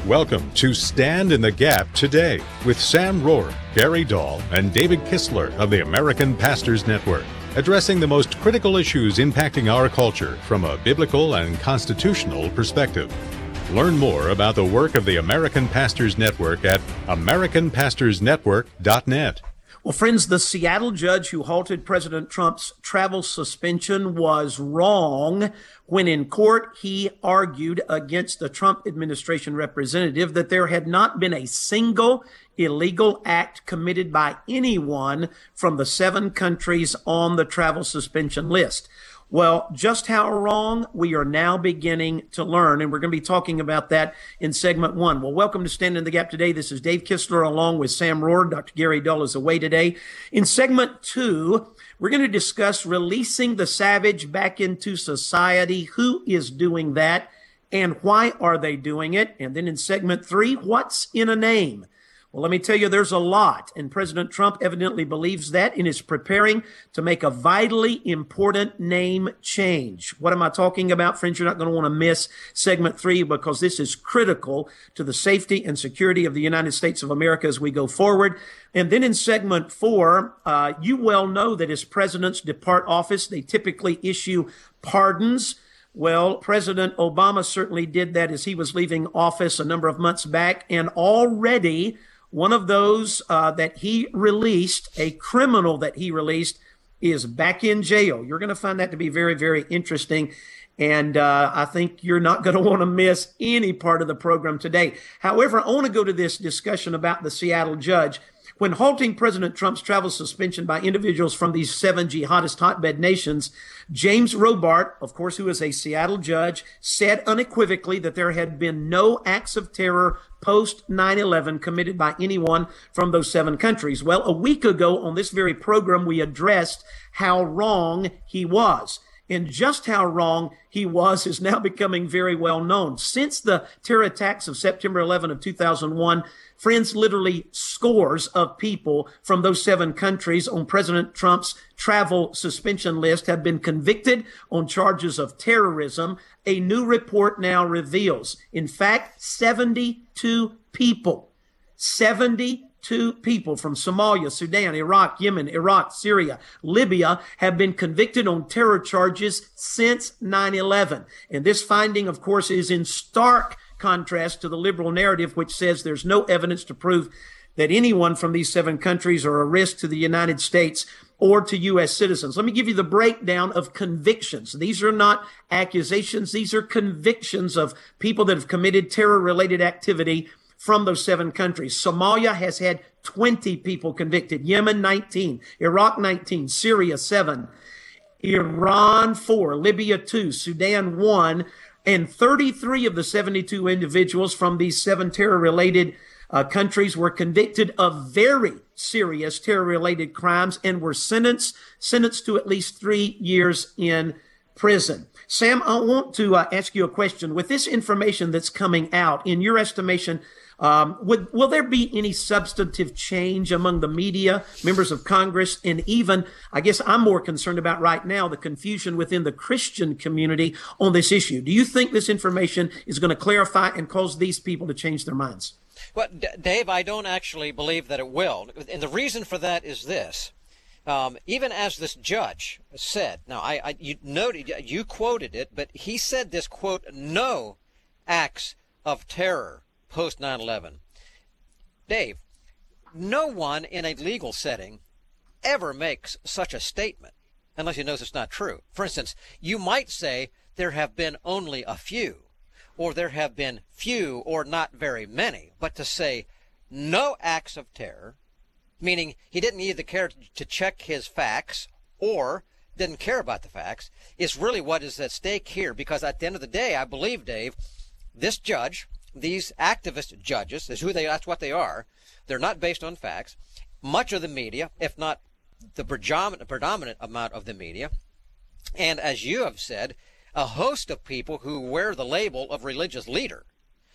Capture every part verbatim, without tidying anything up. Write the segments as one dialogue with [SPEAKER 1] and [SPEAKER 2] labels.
[SPEAKER 1] Welcome to Stand in the Gap Today with Sam Rohr, Gary Dahl, and David Kistler of the American Pastors Network, addressing the most critical issues impacting our culture from a biblical and constitutional perspective. Learn more about the work of the American Pastors Network at american pastors network dot net.
[SPEAKER 2] Well, friends, the Seattle judge who halted President Trump's travel suspension was wrong when in court he argued against the Trump administration representative that there had not been a single illegal act committed by anyone from the seven countries on the travel suspension list. Well, just how wrong we are now beginning to learn, and we're going to be talking about that in segment one. Well, welcome to Stand in the Gap today. This is Dave Kistler along with Sam Rohr. Doctor Gary Dahl is away today. In segment two, we're going to discuss releasing the savage back into society. Who is doing that, and why are they doing it? And then in segment three, what's in a name? Well, let me tell you, there's a lot, and President Trump evidently believes that and is preparing to make a vitally important name change. What am I talking about? Friends, you're not going to want to miss segment three because this is critical to the safety and security of the United States of America as we go forward. And then in segment four, uh, you well know that as presidents depart office, they typically issue pardons. Well, President Obama certainly did that as he was leaving office a number of months back, and already one of those uh, that he released, a criminal that he released, is back in jail. You're going to find that to be very, very interesting. And uh, I think you're not going to want to miss any part of the program today. However, I want to go to this discussion about the Seattle judge. When halting President Trump's travel suspension by individuals from these seven jihadist hotbed nations, James Robart, of course, who is a Seattle judge, said unequivocally that there had been no acts of terror post nine eleven committed by anyone from those seven countries. Well, a week ago on this very program, we addressed how wrong he was. And just how wrong he was is now becoming very well known. Since the terror attacks of September eleventh of two thousand one, friends, literally scores of people from those seven countries on President Trump's travel suspension list have been convicted on charges of terrorism. A new report now reveals, in fact, seventy-two people, seventy-two people from Somalia, Sudan, Iraq, Yemen, Iraq, Syria, Libya have been convicted on terror charges since nine eleven. And this finding, of course, is in stark contrast to the liberal narrative, which says there's no evidence to prove that anyone from these seven countries are a risk to the United States or to U S citizens. Let me give you the breakdown of convictions. These are not accusations. These are convictions of people that have committed terror-related activity from those seven countries. Somalia has had twenty people convicted. Yemen, nineteen. Iraq, nineteen. Syria, seven. Iran, four. Libya, two. Sudan, one. And thirty-three of the seventy-two individuals from these seven terror-related uh, countries were convicted of very serious terror-related crimes and were sentenced sentenced to at least three years in prison. Sam, I want to uh, ask you a question. With this information that's coming out, in your estimation, Um, would, will there be any substantive change among the media, members of Congress, and even, I guess I'm more concerned about right now, the confusion within the Christian community on this issue? Do you think this information is going to clarify and cause these people to change their minds?
[SPEAKER 3] Well, D- Dave, I don't actually believe that it will. And the reason for that is this. Um, even as this judge said, now I, I you noted, you quoted it, but he said this, quote, no acts of terror post nine eleven. Dave, no one in a legal setting ever makes such a statement unless he knows it's not true. For instance, you might say there have been only a few, or there have been few or not very many. But to say no acts of terror, meaning he didn't either care to check his facts or didn't care about the facts, is really what is at stake here. Because at the end of the day, I believe, Dave, this judge, these activist judges, is who they, that's what they are. They're not based on facts. Much of the media, if not the predominant, predominant amount of the media, and as you have said, a host of people who wear the label of religious leader,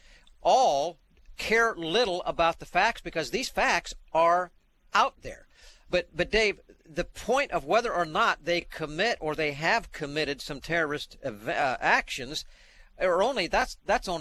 [SPEAKER 3] all care little about the facts because these facts are out there. But, but Dave, the point of whether or not they commit or they have committed some terrorist uh, actions, or only that's that's only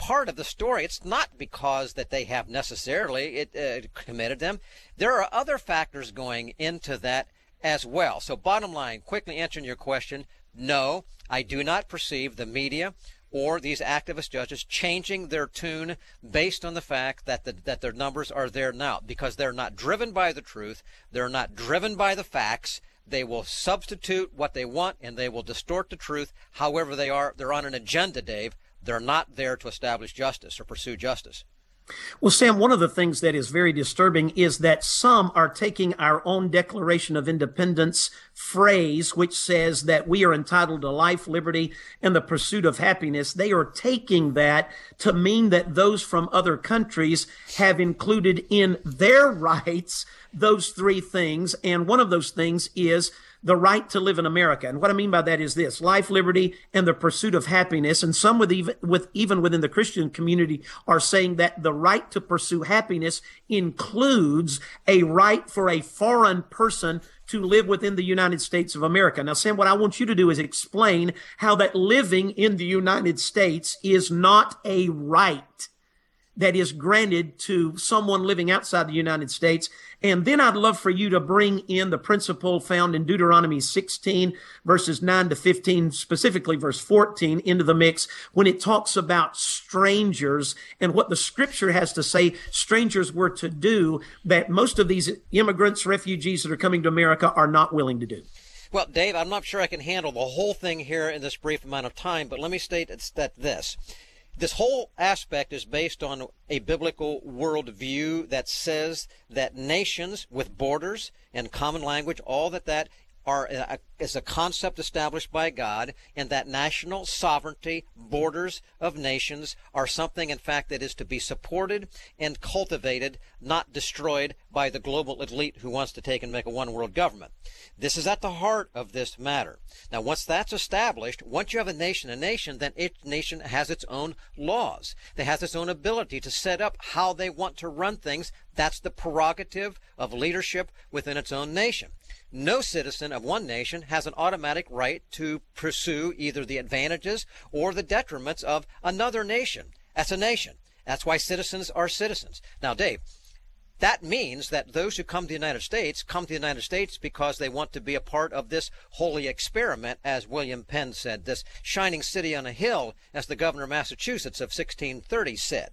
[SPEAKER 3] part of the story. It's not because that they have necessarily it, uh, committed them. There are other factors going into that as well. So bottom line, quickly answering your question, no, I do not perceive the media or these activist judges changing their tune based on the fact that the, that their numbers are there now, because they're not driven by the truth. They're not driven by the facts. They will substitute what they want, and they will distort the truth however they are. They're on an agenda, Dave. They're not there to establish justice or pursue justice.
[SPEAKER 2] Well, Sam, one of the things that is very disturbing is that some are taking our own Declaration of Independence phrase, which says that we are entitled to life, liberty, and the pursuit of happiness. They are taking that to mean that those from other countries have included in their rights those three things. And one of those things is the right to live in America. And what I mean by that is this: life, liberty, and the pursuit of happiness. And some with even, with, even within the Christian community are saying that the right to pursue happiness includes a right for a foreign person to live within the United States of America. Now, Sam, what I want you to do is explain how that living in the United States is not a right that is granted to someone living outside the United States. And then I'd love for you to bring in the principle found in Deuteronomy sixteen, verses nine to fifteen, specifically verse fourteen, into the mix when it talks about strangers and what the scripture has to say strangers were to do that most of these immigrants, refugees that are coming to America are not willing to do.
[SPEAKER 3] Well, Dave, I'm not sure I can handle the whole thing here in this brief amount of time, but let me state that this. This whole aspect is based on a biblical worldview that says that nations with borders and common language, all that that are a, is a concept established by God, and that national sovereignty, borders of nations, are something, in fact, that is to be supported and cultivated, not destroyed by the global elite who wants to take and make a one-world government. This is at the heart of this matter. Now, once that's established, once you have a nation, a nation, then each nation has its own laws. It has its own ability to set up how they want to run things. That's the prerogative of leadership within its own nation. No citizen of one nation has an automatic right to pursue either the advantages or the detriments of another nation. That's a nation. That's why citizens are citizens. Now, Dave, that means that those who come to the United States come to the United States because they want to be a part of this holy experiment, as William Penn said, this shining city on a hill, as the governor of Massachusetts of sixteen thirty said.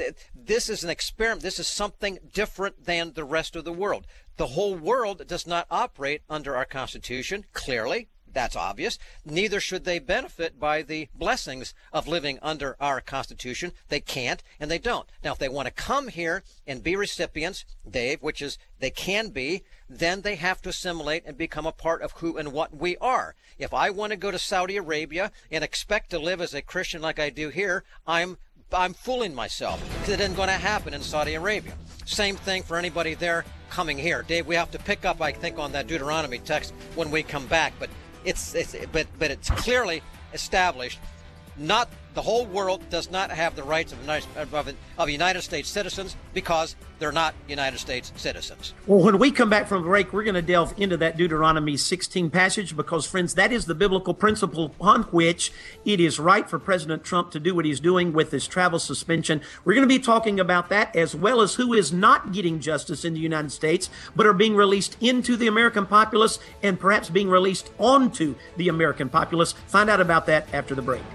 [SPEAKER 3] This is an experiment. This is something different than the rest of the world. The whole world does not operate under our Constitution, clearly. That's obvious. Neither should they benefit by the blessings of living under our Constitution. They can't, and they don't. Now, if they want to come here and be recipients, Dave, which is they can be, then they have to assimilate and become a part of who and what we are. If I want to go to Saudi Arabia and expect to live as a Christian like I do here, I'm I'm fooling myself, because it isn't going to happen in Saudi Arabia. Same thing for anybody there coming here. Dave, we have to pick up, I think, on that Deuteronomy text when we come back, but It's, it's but but it's clearly established. Not the whole world does not have the rights of United, of, of United States citizens because they're not United States citizens.
[SPEAKER 2] Well, when we come back from break, we're going to delve into that Deuteronomy sixteen passage because, friends, that is the biblical principle upon which it is right for President Trump to do what he's doing with his travel suspension. We're going to be talking about that, as well as who is not getting justice in the United States, but are being released into the American populace and perhaps being released onto the American populace. Find out about that after the break.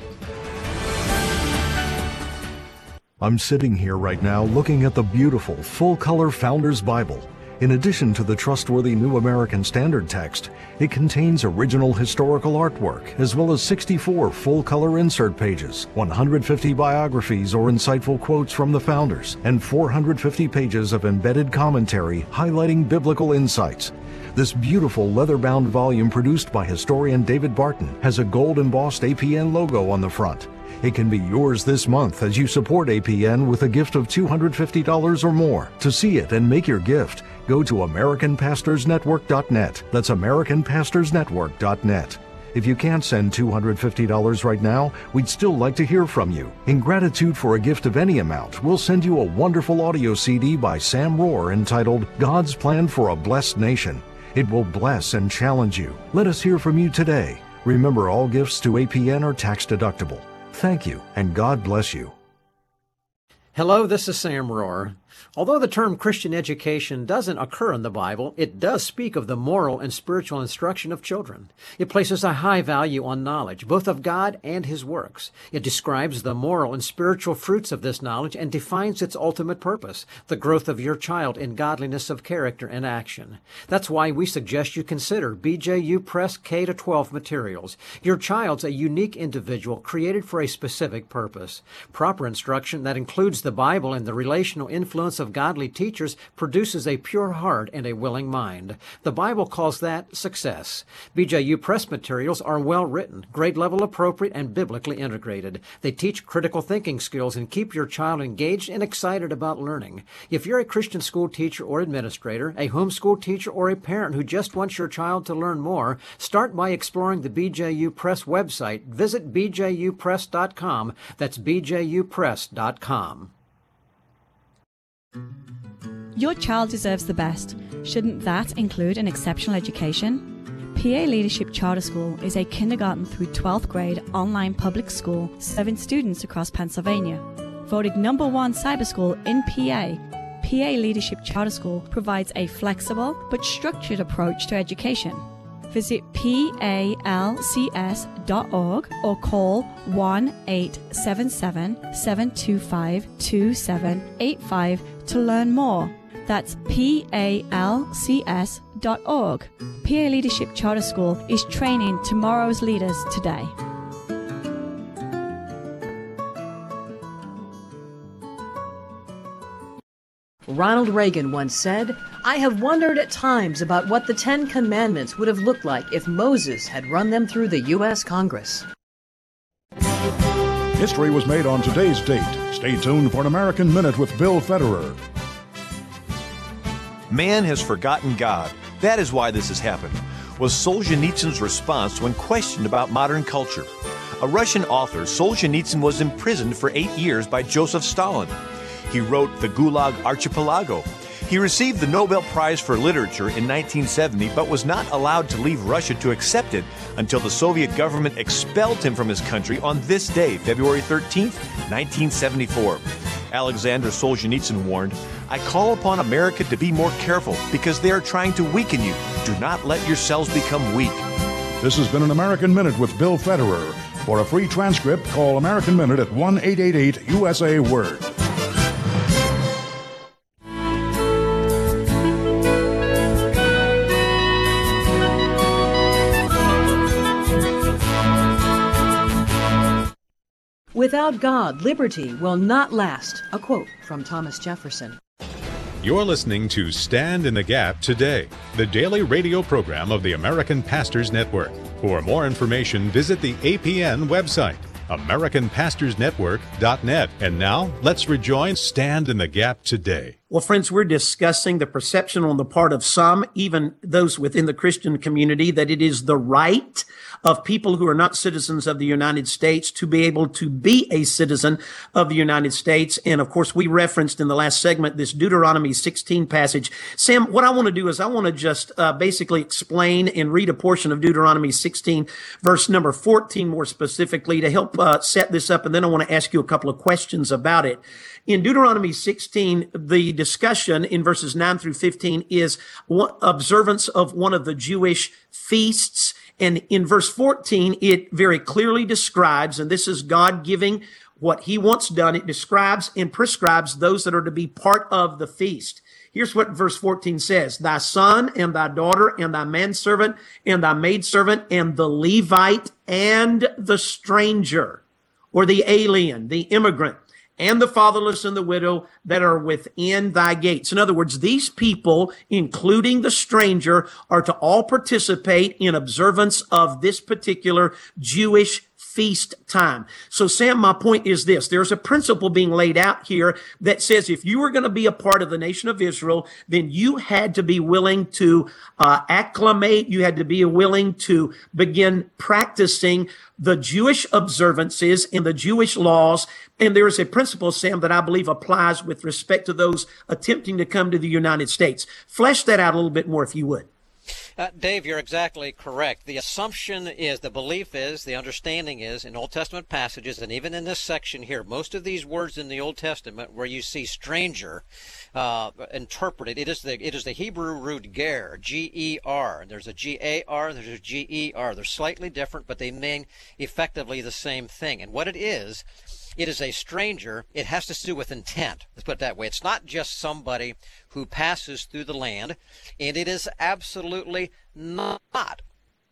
[SPEAKER 4] I'm sitting here right now looking at the beautiful full-color Founders Bible. In addition to the trustworthy New American Standard text, it contains original historical artwork, as well as sixty-four full-color insert pages, one hundred fifty biographies or insightful quotes from the founders, and four hundred fifty pages of embedded commentary highlighting biblical insights. This beautiful leather-bound volume produced by historian David Barton has a gold-embossed A P N logo on the front. It can be yours this month as you support A P N with a gift of two hundred fifty dollars or more. To see it and make your gift, go to American Pastors Network dot net. That's American Pastors Network dot net. If you can't send two hundred fifty dollars right now, we'd still like to hear from you. In gratitude for a gift of any amount, we'll send you a wonderful audio C D by Sam Rohr entitled God's Plan for a Blessed Nation. It will bless and challenge you. Let us hear from you today. Remember, all gifts to A P N are tax deductible. Thank you, and God bless you.
[SPEAKER 5] Hello, this is Sam Rohr. Although the term Christian education doesn't occur in the Bible, it does speak of the moral and spiritual instruction of children. It places a high value on knowledge, both of God and His works. It describes the moral and spiritual fruits of this knowledge and defines its ultimate purpose, the growth of your child in godliness of character and action. That's why we suggest you consider B J U Press K to twelve materials. Your child's a unique individual created for a specific purpose. Proper instruction that includes the Bible and the relational influence of godly teachers produces a pure heart and a willing mind. The Bible calls that success. B J U Press materials are well written, grade level appropriate, and biblically integrated. They teach critical thinking skills and keep your child engaged and excited about learning. If you're a Christian school teacher or administrator, a homeschool teacher, or a parent who just wants your child to learn more, start by exploring the B J U Press website. Visit b j u press dot com. That's b j u press dot com.
[SPEAKER 6] Your child deserves the best. Shouldn't that include an exceptional education? P A Leadership Charter School is a kindergarten through twelfth grade online public school serving students across Pennsylvania. Voted number one cyber school in P A, P A Leadership Charter School provides a flexible but structured approach to education. Visit P A L C S dot org or call one eight seven seven, seven two five, two seven eight five to learn more. That's P A L C S dot org. P A Leadership Charter School is training tomorrow's leaders today.
[SPEAKER 7] Ronald Reagan once said, "I have wondered at times about what the Ten Commandments would have looked like if Moses had run them through the U S Congress."
[SPEAKER 8] History was made on today's date. Stay tuned for an American Minute with Bill Federer.
[SPEAKER 9] Man has forgotten God. That is why this has happened, was Solzhenitsyn's response when questioned about modern culture. A Russian author, Solzhenitsyn was imprisoned for eight years by Joseph Stalin. He wrote The Gulag Archipelago. He received the Nobel Prize for Literature in nineteen seventy, but was not allowed to leave Russia to accept it until the Soviet government expelled him from his country on this day, February thirteenth, nineteen seventy-four. Alexander Solzhenitsyn warned, "I call upon America to be more careful because they are trying to weaken you. Do not let yourselves become weak."
[SPEAKER 8] This has been an American Minute with Bill Federer. For a free transcript, call American Minute at one eight eight eight U S A Word.
[SPEAKER 7] Without God, liberty will not last. A quote from Thomas Jefferson.
[SPEAKER 1] You're listening to Stand in the Gap Today, the daily radio program of the American Pastors Network. For more information, visit the A P N website, american pastors network dot net. And now, let's rejoin Stand in the Gap Today.
[SPEAKER 2] Well, friends, we're discussing the perception on the part of some, even those within the Christian community, that it is the right of people who are not citizens of the United States to be able to be a citizen of the United States. And of course, we referenced in the last segment this Deuteronomy sixteen passage. Sam, what I want to do is I want to just uh, basically explain and read a portion of Deuteronomy sixteen, verse number fourteen more specifically to help uh, set this up. And then I want to ask you a couple of questions about it. In Deuteronomy sixteen, the discussion in verses nine through fifteen is observance of one of the Jewish feasts. And in verse fourteen, it very clearly describes, and this is God giving what he wants done. It describes and prescribes those that are to be part of the feast. Here's what verse fourteen says: "Thy son and thy daughter and thy manservant and thy maidservant and the Levite and the stranger," or the alien, the immigrant, "and the fatherless and the widow that are within thy gates." In other words, these people, including the stranger, are to all participate in observance of this particular Jewish feast time. So, Sam, my point is this. There's a principle being laid out here that says if you were going to be a part of the nation of Israel, then you had to be willing to uh, acclimate. You had to be willing to begin practicing the Jewish observances and the Jewish laws. And there is a principle, Sam, that I believe applies with respect to those attempting to come to the United States. Flesh that out a little bit more, if you would.
[SPEAKER 3] Uh, Dave, you're exactly correct. The assumption is, the belief is, the understanding is in Old Testament passages, and even in this section here, most of these words in the Old Testament where you see stranger uh, interpreted, it is the it is the Hebrew root ger, G E R. There's a G A R, and there's a G E R. They're slightly different, but they mean effectively the same thing. And what it is, it is a stranger. It has to do with intent. Let's put it that way. It's not just somebody who passes through the land, and it is absolutely not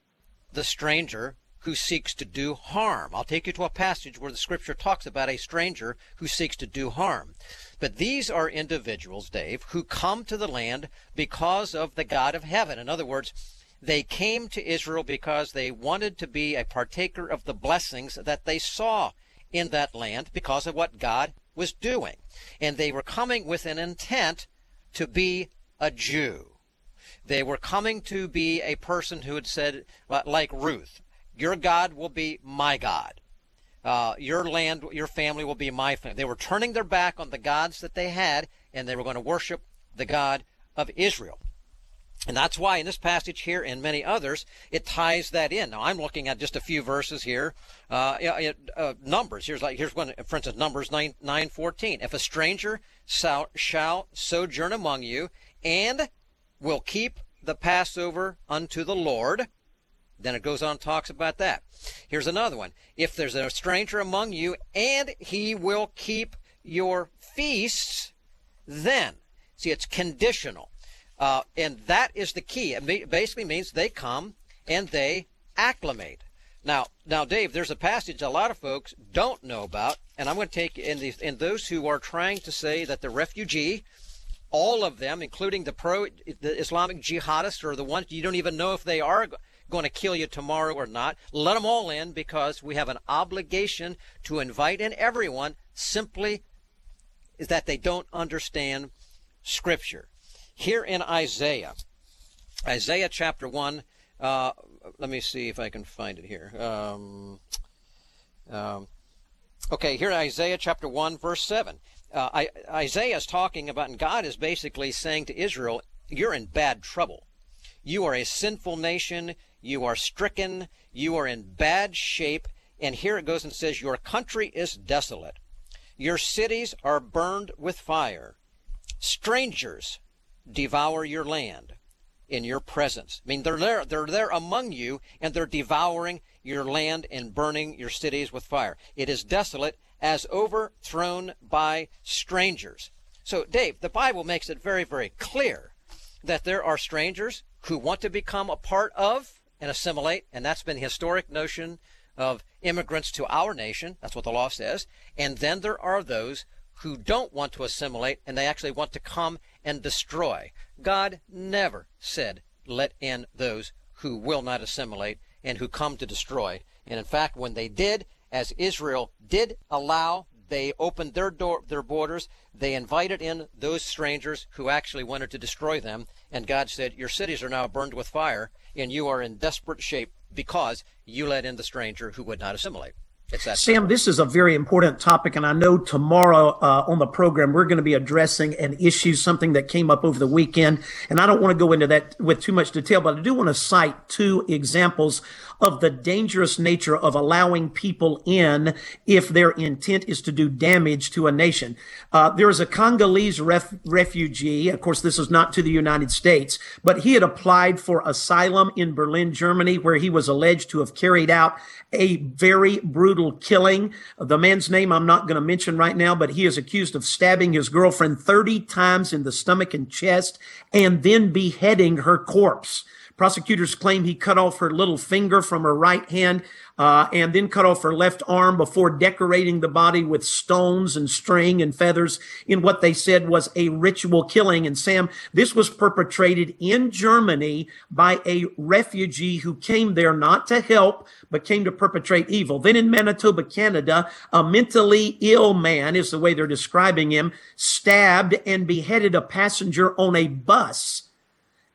[SPEAKER 3] the stranger who seeks to do harm. I'll take you to a passage where the scripture talks about a stranger who seeks to do harm. But these are individuals, Dave, who come to the land because of the God of heaven. In other words, they came to Israel because they wanted to be a partaker of the blessings that they saw in that land because of what God was doing. And they were coming with an intent to be a Jew. They were coming to be a person who had said, like Ruth, your God will be my God. Uh, your land, your family will be my family. They were turning their back on the gods that they had, and they were going to worship the God of Israel. And that's why in this passage here and many others, it ties that in. Now, I'm looking at just a few verses here. Uh, uh, Numbers, here's like here's one, for instance, Numbers nine, nine fourteen. If a stranger shall, shall sojourn among you and will keep the Passover unto the Lord, then it goes on and talks about that. Here's another one. If there's a stranger among you and he will keep your feasts, then, see, it's conditional. Uh, and that is the key. It basically means they come and they acclimate. Now, now, Dave, there's a passage a lot of folks don't know about, and I'm going to take in the in those who are trying to say that the refugee, all of them, including the pro the Islamic jihadists, or the ones you don't even know if they are going to kill you tomorrow or not, let them all in, because we have an obligation to invite in everyone. Simply is that they don't understand Scripture. Here in Isaiah, Isaiah chapter one, uh, let me see if I can find it here. Um, um, okay, here Isaiah chapter one, verse seven. Uh, I, Isaiah is talking about, and God is basically saying to Israel, you're in bad trouble. You are a sinful nation. You are stricken. You are in bad shape. And here it goes and says, your country is desolate. Your cities are burned with fire. Strangers devour your land in your presence. I mean, they're there, they're there among you, and they're devouring your land and burning your cities with fire. It is desolate, as overthrown by strangers. So, Dave, the Bible makes it very, very clear that there are strangers who want to become a part of and assimilate, and that's been the historic notion of immigrants to our nation. That's what the law says. And then there are those who don't want to assimilate, and they actually want to come and destroy. God never said, let in those who will not assimilate and who come to destroy. And in fact, when they did, as Israel did allow, they opened their door, their borders, they invited in those strangers who actually wanted to destroy them, and God said, your cities are now burned with fire, and you are in desperate shape because you let in the stranger who would not assimilate.
[SPEAKER 2] Sam, this is a very important topic, and I know tomorrow uh, on the program we're going to be addressing an issue, something that came up over the weekend, and I don't want to go into that with too much detail, but I do want to cite two examples of the dangerous nature of allowing people in if their intent is to do damage to a nation. Uh, there is a Congolese ref- refugee. Of course, this is not to the United States, but he had applied for asylum in Berlin, Germany, where he was alleged to have carried out a very brutal killing. The man's name I'm not going to mention right now, but he is accused of stabbing his girlfriend thirty times in the stomach and chest and then beheading her corpse. Prosecutors claim he cut off her little finger from her right hand uh, and then cut off her left arm before decorating the body with stones and string and feathers in what they said was a ritual killing. And Sam, this was perpetrated in Germany by a refugee who came there not to help, but came to perpetrate evil. Then in Manitoba, Canada, a mentally ill man, is the way they're describing him, stabbed and beheaded a passenger on a bus.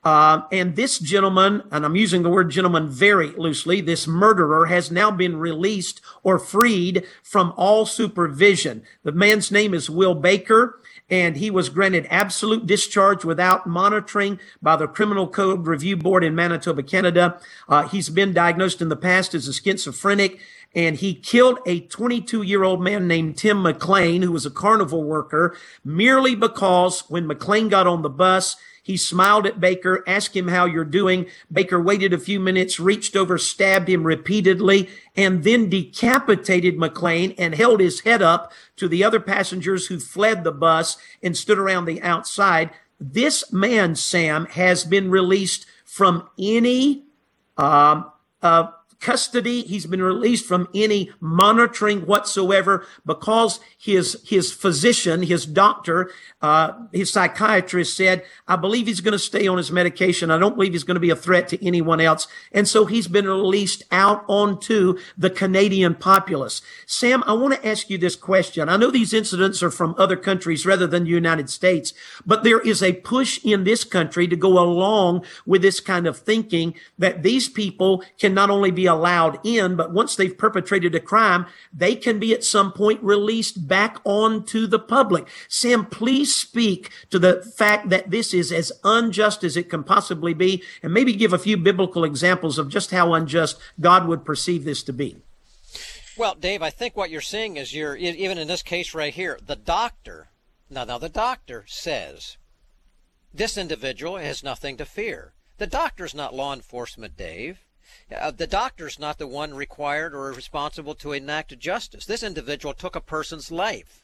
[SPEAKER 2] Uh, and this gentleman, and I'm using the word gentleman very loosely, this murderer has now been released or freed from all supervision. The man's name is Will Baker, and he was granted absolute discharge without monitoring by the Criminal Code Review Board in Manitoba, Canada. Uh, he's been diagnosed in the past as a schizophrenic, and he killed a twenty-two-year-old man named Tim McLean, who was a carnival worker, merely because when McLean got on the bus, he smiled at Baker, asked him how you're doing. Baker waited a few minutes, reached over, stabbed him repeatedly, and then decapitated McLean and held his head up to the other passengers who fled the bus and stood around the outside. This man, Sam, has been released from any um, uh, custody. He's been released from any monitoring whatsoever because his his physician, his doctor, uh, his psychiatrist said, I believe he's going to stay on his medication. I don't believe he's going to be a threat to anyone else. And so he's been released out onto the Canadian populace. Sam, I want to ask you this question. I know these incidents are from other countries rather than the United States, but there is a push in this country to go along with this kind of thinking that these people can not only be allowed in, but once they've perpetrated a crime, they can be at some point released back onto the public. Sam, please speak to the fact that this is as unjust as it can possibly be, and maybe give a few biblical examples of just how unjust God would perceive this to be.
[SPEAKER 3] Well, Dave, I think what you're seeing is you're, even in this case right here, the doctor, now, now the doctor says this individual has nothing to fear. The doctor's not law enforcement, Dave. Uh, the doctor's not the one required or responsible to enact justice. This individual took a person's life.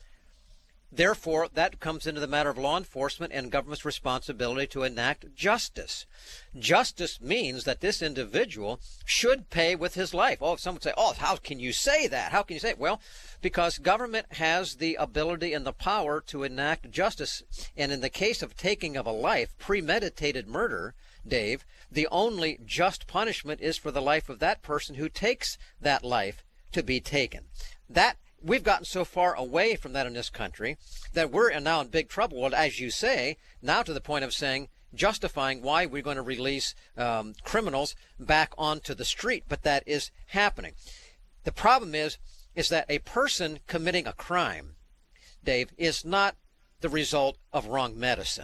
[SPEAKER 3] Therefore, that comes into the matter of law enforcement and government's responsibility to enact justice. Justice means that this individual should pay with his life. Oh, someone would say, oh, how can you say that? How can you say it? Well, because government has the ability and the power to enact justice. And in the case of taking of a life, premeditated murder, Dave, the only just punishment is for the life of that person who takes that life to be taken. That We've gotten so far away from that in this country that we're now in big trouble. Well, as you say, now to the point of saying, justifying why we're going to release um, criminals back onto the street. But that is happening. The problem is, is that a person committing a crime, Dave, is not the result of wrong medicine.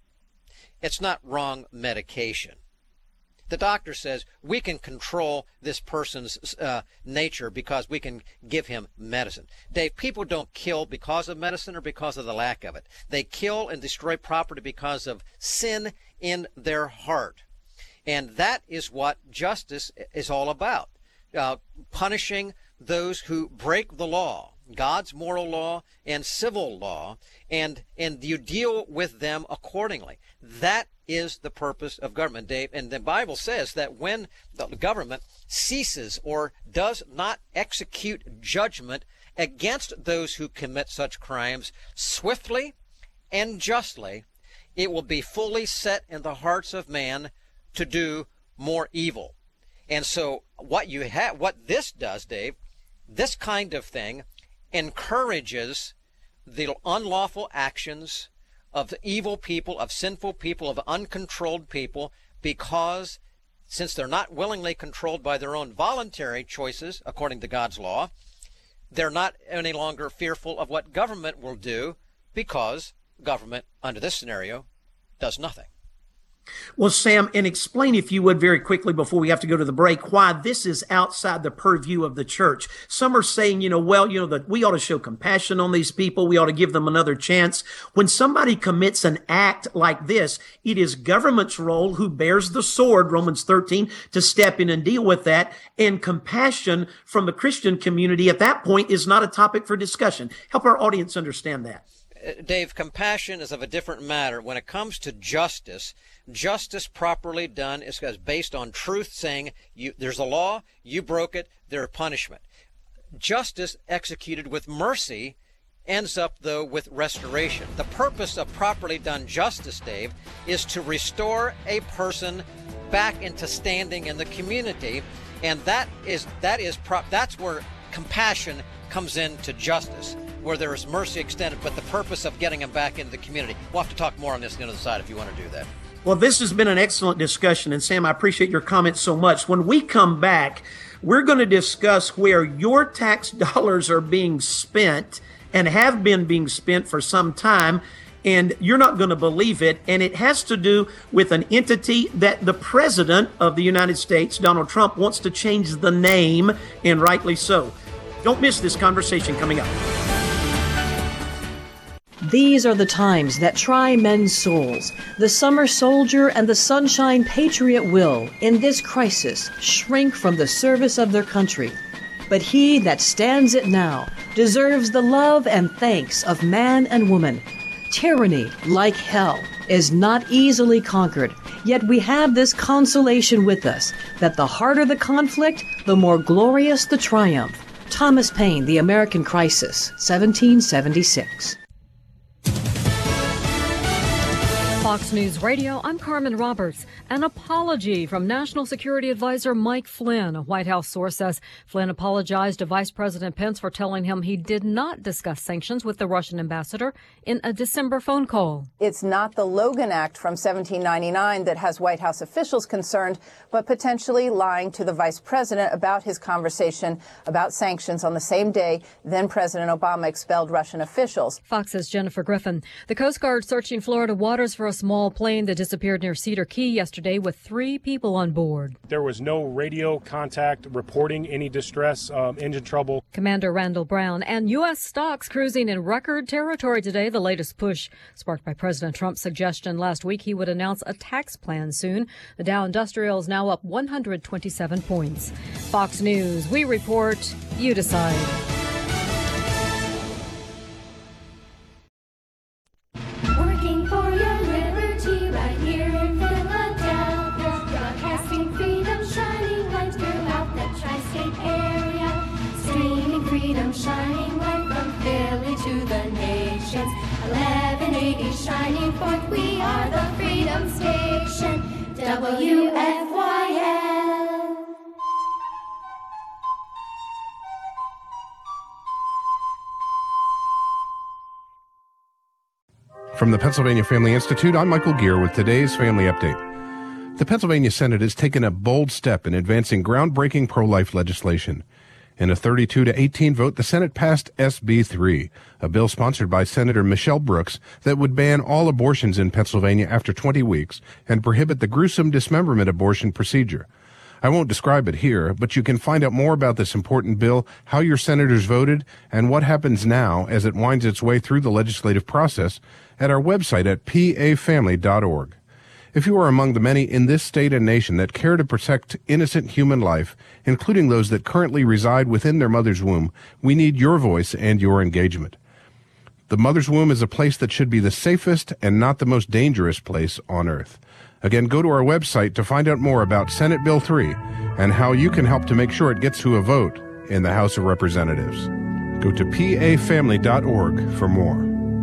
[SPEAKER 3] It's not wrong medication. The doctor says we can control this person's uh, nature because we can give him medicine. Dave, people don't kill because of medicine or because of the lack of it. They kill and destroy property because of sin in their heart. And that is what justice is all about. Uh, punishing those who break the law, God's moral law and civil law, and, and you deal with them accordingly. That is the purpose of government, Dave. And the Bible says that when the government ceases or does not execute judgment against those who commit such crimes swiftly and justly, it will be fully set in the hearts of man to do more evil. And so what you have, what this does, Dave, this kind of thing encourages the unlawful actions of evil people, of sinful people, of uncontrolled people, because since they're not willingly controlled by their own voluntary choices, according to God's law, they're not any longer fearful of what government will do, because government, under this scenario, does nothing.
[SPEAKER 2] Well, Sam, and explain, if you would, very quickly before we have to go to the break, why this is outside the purview of the church. Some are saying, you know, well, you know, that we ought to show compassion on these people. We ought to give them another chance. When somebody commits an act like this, it is government's role, who bears the sword, Romans thirteen, to step in and deal with that. And compassion from the Christian community at that point is not a topic for discussion. Help our audience understand that.
[SPEAKER 3] Dave, compassion is of a different matter. When it comes to justice, justice properly done is based on truth, saying you, there's a law, you broke it, there's punishment. Justice executed with mercy ends up, though, with restoration. The purpose of properly done justice, Dave, is to restore a person back into standing in the community, and that is that is prop. That's where compassion comes into justice, where there is mercy extended, but the purpose of getting them back into the community. We'll have to talk more on this on the other side if you want to do that.
[SPEAKER 2] Well, this has been an excellent discussion. And Sam, I appreciate your comments so much. When we come back, we're going to discuss where your tax dollars are being spent and have been being spent for some time. And you're not going to believe it. And it has to do with an entity that the President of the United States, Donald Trump, wants to change the name, and rightly so. Don't miss this conversation coming up.
[SPEAKER 7] These are the times that try men's souls. The summer soldier and the sunshine patriot will, in this crisis, shrink from the service of their country. But he that stands it now deserves the love and thanks of man and woman. Tyranny, like hell, is not easily conquered, yet we have this consolation with us, that the harder the conflict, the more glorious the triumph. Thomas Paine, The American Crisis, seventeen seventy-six.
[SPEAKER 10] Fox News Radio, I'm Carmen Roberts. An apology from National Security Advisor Mike Flynn. A White House source says Flynn apologized to Vice President Pence for telling him he did not discuss sanctions with the Russian ambassador in a December phone call.
[SPEAKER 11] It's not the Logan Act from seventeen ninety-nine that has White House officials concerned, but potentially lying to the vice president about his conversation about sanctions on the same day then President Obama expelled Russian officials.
[SPEAKER 10] Fox's Jennifer Griffin. The Coast Guard searching Florida waters for a small plane that disappeared near Cedar Key yesterday with three people on board.
[SPEAKER 12] There was no radio contact reporting any distress, um, engine trouble.
[SPEAKER 10] Commander Randall Brown. And U S stocks cruising in record territory today, the latest push sparked by President Trump's suggestion last week he would announce a tax plan soon. The Dow Industrial is now up one hundred twenty-seven points. Fox News, we report, you decide.
[SPEAKER 13] Shining light from Philly to the nations. eleven eighty shining forth, we are the Freedom Station. W F Y L.
[SPEAKER 14] From the Pennsylvania Family Institute, I'm Michael Gear with today's Family Update. The Pennsylvania Senate has taken a bold step in advancing groundbreaking pro-life legislation. In a thirty-two to eighteen vote, the Senate passed S B three, a bill sponsored by Senator Michelle Brooks that would ban all abortions in Pennsylvania after twenty weeks and prohibit the gruesome dismemberment abortion procedure. I won't describe it here, but you can find out more about this important bill, how your senators voted, and what happens now as it winds its way through the legislative process at our website at p a family dot org. If you are among the many in this state and nation that care to protect innocent human life, including those that currently reside within their mother's womb, we need your voice and your engagement. The mother's womb is a place that should be the safest and not the most dangerous place on earth. Again, go to our website to find out more about Senate Bill three and how you can help to make sure it gets to a vote in the House of Representatives. Go to p a family dot org for more.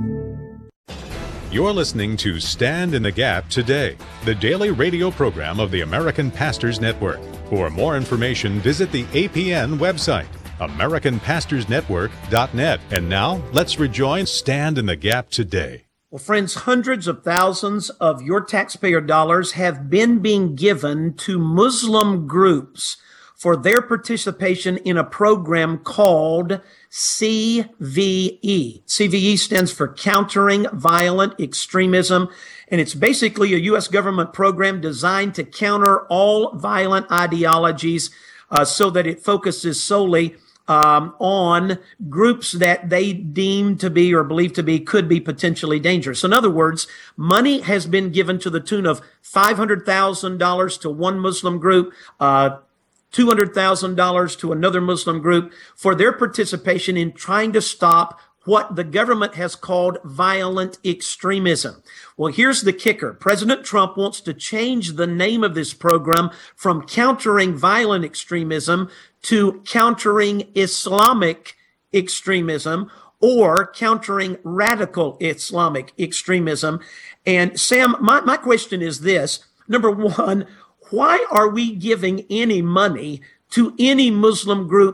[SPEAKER 1] You're listening to Stand in the Gap Today, the daily radio program of the American Pastors Network. For more information, visit the A P N website, american pastors network dot net. And now, let's rejoin Stand in the Gap Today.
[SPEAKER 2] Well, friends, hundreds of thousands of your taxpayer dollars have been being given to Muslim groups for their participation in a program called C V E. C V E stands for Countering Violent Extremism, and it's basically a U S government program designed to counter all violent ideologies uh, so that it focuses solely um, on groups that they deem to be or believe to be could be potentially dangerous. In other words, money has been given to the tune of five hundred thousand dollars to one Muslim group, uh, two hundred thousand dollars to another Muslim group for their participation in trying to stop what the government has called violent extremism. Well, here's the kicker. President Trump wants to change the name of this program from Countering Violent Extremism to Countering Islamic Extremism, or Countering Radical Islamic Extremism. And Sam, my, my question is this. Number one, why are we giving any money to any Muslim group,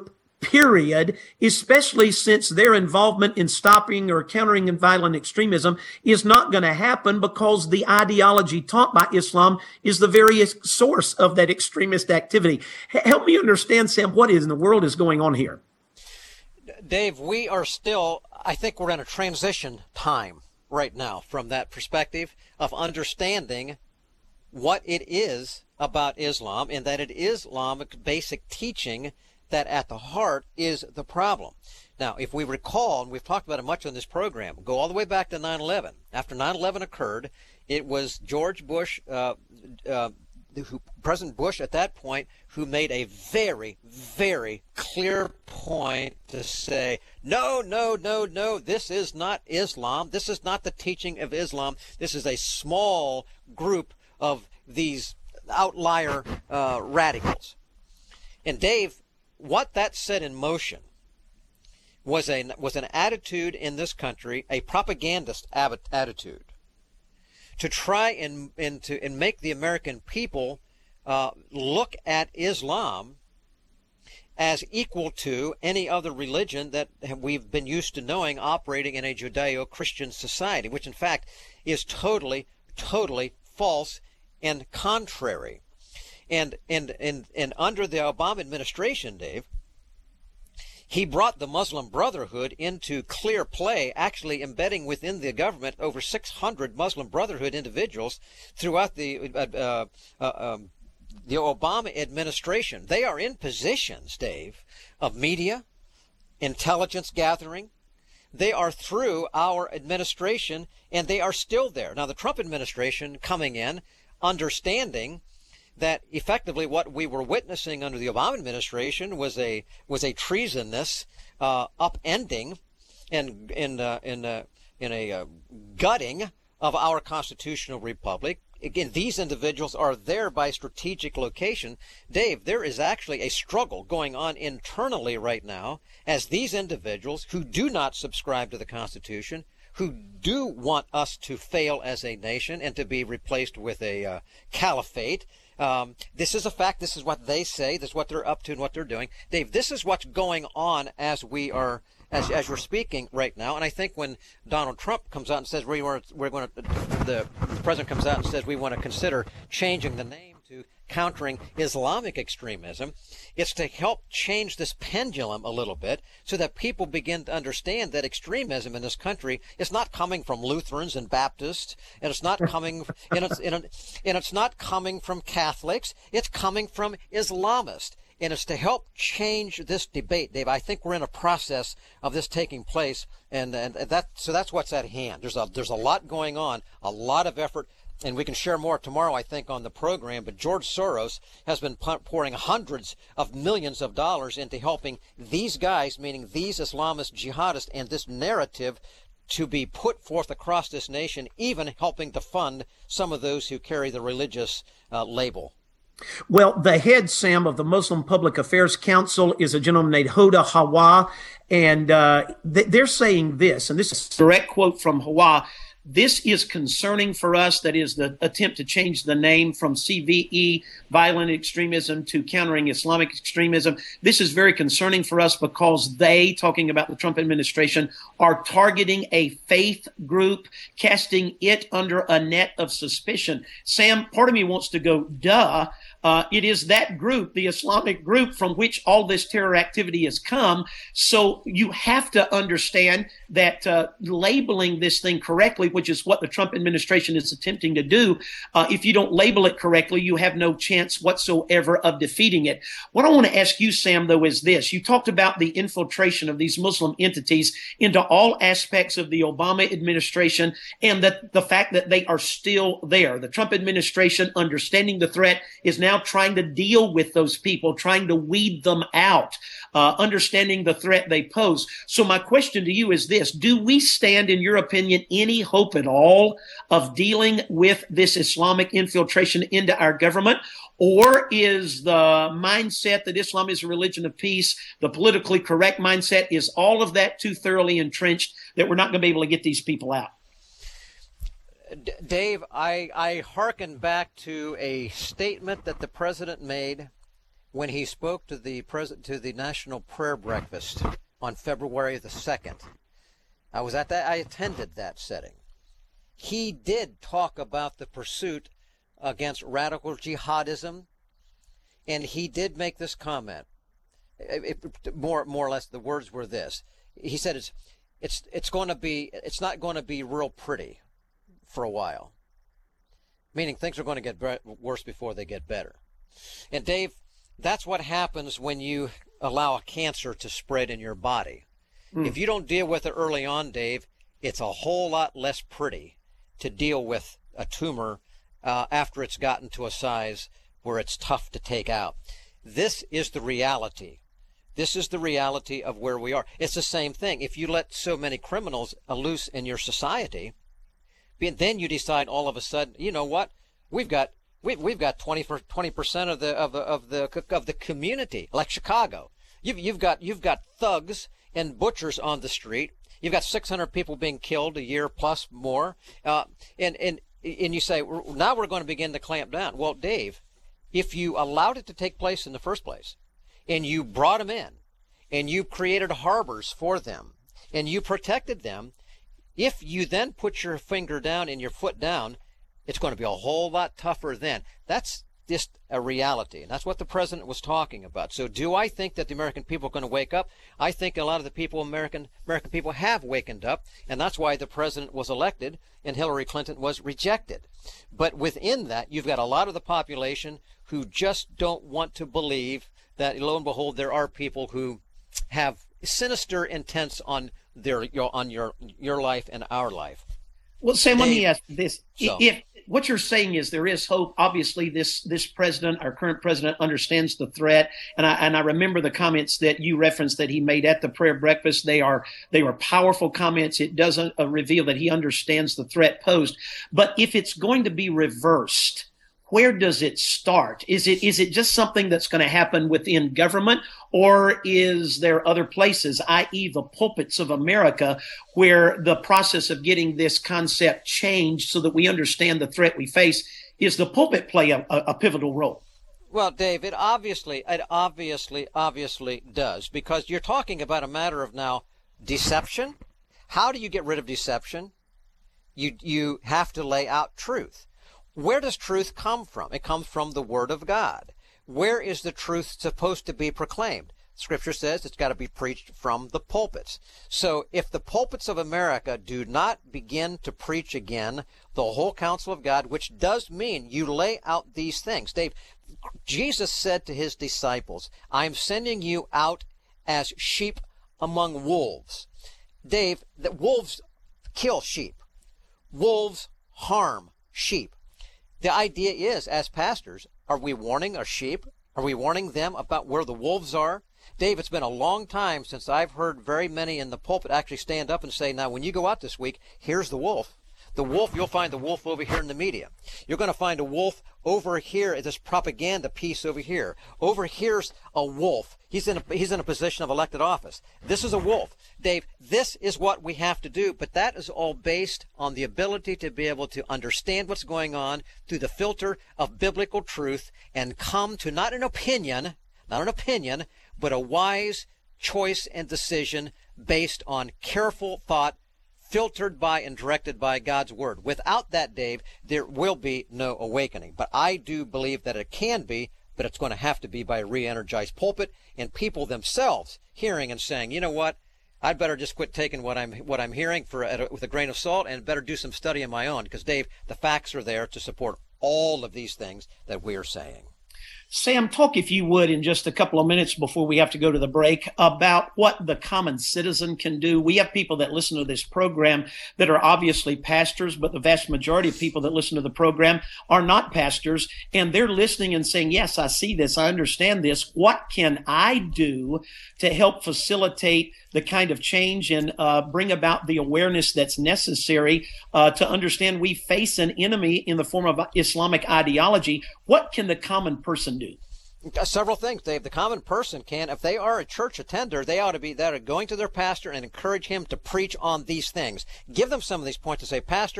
[SPEAKER 2] period, especially since their involvement in stopping or countering violent extremism is not going to happen because the ideology taught by Islam is the very source of that extremist activity. H- help me understand, Sam, what in the world is going on here?
[SPEAKER 3] Dave, we are still, I think we're in a transition time right now from that perspective of understanding what it is about Islam, and that it is Islamic basic teaching that at the heart is the problem. Now, if we recall, and we've talked about it much on this program, go all the way back to nine eleven. After nine eleven occurred, it was George Bush, uh, uh, who, President Bush at that point, who made a very, very clear point to say, no, no, no, no, this is not Islam. This is not the teaching of Islam. This is a small group of these outlier uh, radicals. And Dave, what that set in motion was a was an attitude in this country, a propagandist ab- attitude, to try and and to and make the American people uh, look at Islam as equal to any other religion that we've been used to knowing operating in a Judeo-Christian society, which in fact is totally, totally false and contrary. And, and, and, and under the Obama administration, Dave, he brought the Muslim Brotherhood into clear play, actually embedding within the government over six hundred Muslim Brotherhood individuals throughout the uh, uh, uh, um, the Obama administration. They are in positions, Dave, of media, intelligence gathering. They are through our administration, and they are still there. Now, the Trump administration coming in, understanding that effectively what we were witnessing under the Obama administration was a was a treasonous uh, upending and in uh, in uh, in a uh, gutting of our constitutional republic. Again, these individuals are there by strategic location. Dave, there is actually a struggle going on internally right now as these individuals who do not subscribe to the Constitution, who do want us to fail as a nation and to be replaced with a uh, caliphate. Um, this is a fact. This is what they say. This is what they're up to and what they're doing. Dave, this is what's going on as we are, as as you're speaking right now. And I think when Donald Trump comes out and says we want, we're going to, the, the president comes out and says we want to consider changing the name to countering Islamic extremism, it's to help change this pendulum a little bit so that people begin to understand that extremism in this country is not coming from Lutherans and Baptists, and it's not coming and it's, and it's not coming from Catholics. It's coming from Islamists. And it's to help change this debate, Dave. I think we're in a process of this taking place, and, and that so that's what's at hand. There's a there's a lot going on, a lot of effort. And we can share more tomorrow, I think, on the program. But George Soros has been pouring hundreds of millions of dollars into helping these guys, meaning these Islamist jihadists, and this narrative to be put forth across this nation, even helping to fund some of those who carry the religious uh, label.
[SPEAKER 2] Well, the head, Sam, of the Muslim Public Affairs Council is a gentleman named Hoda Hawa, and uh, th- they're saying this, and this is a direct quote from Hawa. This is concerning for us. That is the attempt to change the name from C V E, violent extremism, to countering Islamic extremism. This is very concerning for us because they, talking about the Trump administration, are targeting a faith group, casting it under a net of suspicion. Sam, part of me wants to go, duh. Uh, it is that group, the Islamic group, from which all this terror activity has come. So you have to understand that uh, labeling this thing correctly, which is what the Trump administration is attempting to do, uh, if you don't label it correctly, you have no chance whatsoever of defeating it. What I want to ask you, Sam, though, is this. You talked about the infiltration of these Muslim entities into all aspects of the Obama administration, and that the fact that they are still there. The Trump administration, understanding the threat, is now trying to deal with those people, trying to weed them out, uh, understanding the threat they pose. So my question to you is this. Do we stand, in your opinion, any hope at all of dealing with this Islamic infiltration into our government? Or is the mindset that Islam is a religion of peace, the politically correct mindset, is all of that too thoroughly entrenched that we're not going to be able to get these people out?
[SPEAKER 3] D- Dave, I, I hearken back to a statement that the president made when he spoke to the pres- to the National Prayer Breakfast on February the second. I was at that. I attended that setting. He did talk about the pursuit against radical jihadism, and he did make this comment. It, it, more, more or less, the words were this. He said, "It's, it's, it's going to be, it's not going to be real pretty for a while." Meaning things are going to get worse before they get better. And Dave, that's what happens when you allow a cancer to spread in your body. Mm. If you don't deal with it early on, Dave, it's a whole lot less pretty to deal with a tumor uh, after it's gotten to a size where it's tough to take out. This is the reality. This is the reality of where we are. It's the same thing. If you let so many criminals loose in your society, then you decide all of a sudden, you know what? We've got we've we've got twenty percent of the of the of the of the community, like Chicago. You've you've got you've got thugs and butchers on the street. You've got six hundred people being killed a year plus more, uh, and and and you say now we're going to begin to clamp down. Well, Dave, if you allowed it to take place in the first place, and you brought them in, and you created harbors for them, and you protected them, if you then put your finger down and your foot down, it's going to be a whole lot tougher then. That's just a reality, and that's what the president was talking about. So do I think that the American people are going to wake up? I think a lot of the people, American American people have wakened up, and that's why the president was elected and Hillary Clinton was rejected. But within that, you've got a lot of the population who just don't want to believe that, lo and behold, there are people who have sinister intents on their your on your your life and our life.
[SPEAKER 2] Well, Sam,
[SPEAKER 3] Dave,
[SPEAKER 2] let me ask this:
[SPEAKER 3] so.
[SPEAKER 2] if what you're saying is there is hope, obviously this this president, our current president, understands the threat, and I and I remember the comments that you referenced that he made at the prayer breakfast. They are they were powerful comments. It doesn't uh, reveal that he understands the threat posed. But if it's going to be reversed, where does it start? Is it is it just something that's going to happen within government, or is there other places, that is the pulpits of America, where the process of getting this concept changed so that we understand the threat we face? Is the pulpit play a, a, a pivotal role?
[SPEAKER 3] Well, Dave, it obviously, it obviously, obviously does, because you're talking about a matter of now deception. How do you get rid of deception? You you have to lay out truth. Where does truth come from? It comes from the Word of God. Where is the truth supposed to be proclaimed? Scripture says it's got to be preached from the pulpits. So if the pulpits of America do not begin to preach again the whole counsel of God, which does mean you lay out these things. Dave, Jesus said to his disciples, I'm sending you out as sheep among wolves. Dave, the wolves kill sheep. Wolves harm sheep. The idea is, as pastors, are we warning our sheep? Are we warning them about where the wolves are? Dave, it's been a long time since I've heard very many in the pulpit actually stand up and say, now, when you go out this week, here's the wolf. The wolf, you'll find the wolf over here in the media. You're going to find a wolf over here at this propaganda piece over here. Over here's a wolf. He's in a, he's in a position of elected office. This is a wolf. Dave, this is what we have to do, but that is all based on the ability to be able to understand what's going on through the filter of biblical truth and come to not an opinion, not an opinion, but a wise choice and decision based on careful thought, filtered by and directed by God's Word. Without that, Dave, there will be no awakening. But I do believe that it can be, but it's going to have to be by a re-energized pulpit and people themselves hearing and saying, you know what, I'd better just quit taking what I'm what I'm hearing for a, with a grain of salt and better do some study of my own. Because, Dave, the facts are there to support all of these things that we are saying.
[SPEAKER 2] Sam, talk, if you would, in just a couple of minutes before we have to go to the break, about what the common citizen can do. We have people that listen to this program that are obviously pastors, but the vast majority of people that listen to the program are not pastors, and they're listening and saying, yes, I see this, I understand this. What can I do to help facilitate the kind of change and uh, bring about the awareness that's necessary uh, to understand we face an enemy in the form of Islamic ideology? What can the common person do?
[SPEAKER 3] Several things, Dave. The common person can, if they are a church attender, they ought to be that are going to their pastor and encourage him to preach on these things. Give them some of these points and say, Pastor,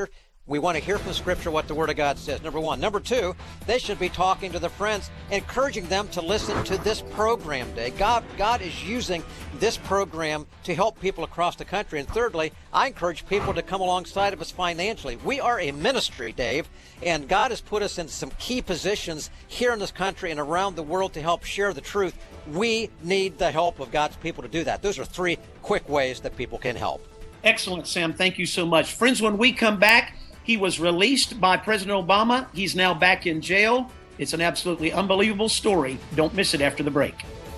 [SPEAKER 3] We want to hear from Scripture what the Word of God says, number one. Number two, they should be talking to their friends, encouraging them to listen to this program, Dave. God, God is using this program to help people across the country. And thirdly, I encourage people to come alongside of us financially. We are a ministry, Dave, and God has put us in some key positions here in this country and around the world to help share the truth. We need the help of God's people to do that. Those are three quick ways that people can help.
[SPEAKER 2] Excellent, Sam. Thank you so much. Friends, when we come back, he was released by President Obama. He's now back in jail. It's an absolutely unbelievable story. Don't miss it after the break.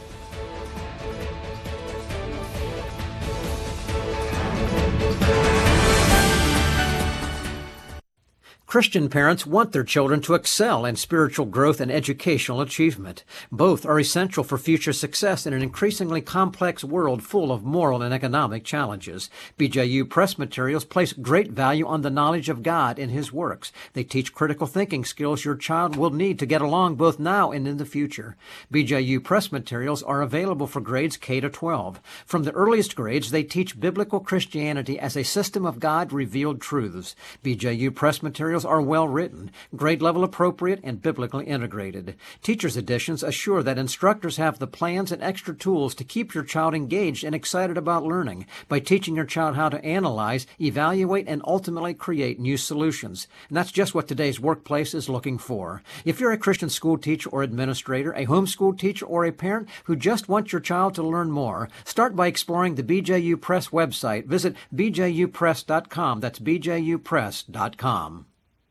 [SPEAKER 5] Christian parents want their children to excel in spiritual growth and educational achievement. Both are essential for future success in an increasingly complex world full of moral and economic challenges. B J U Press materials place great value on the knowledge of God in His works. They teach critical thinking skills your child will need to get along both now and in the future. B J U Press materials are available for grades K to twelve. From the earliest grades, they teach biblical Christianity as a system of God-revealed truths. B J U Press materials are well written, grade level appropriate, and biblically integrated. Teachers' editions assure that instructors have the plans and extra tools to keep your child engaged and excited about learning by teaching your child how to analyze, evaluate, and ultimately create new solutions. And that's just what today's workplace is looking for. If you're a Christian school teacher or administrator, a homeschool teacher, or a parent who just wants your child to learn more, start by exploring the B J U Press website. Visit b j u press dot com. That's b j u press dot com.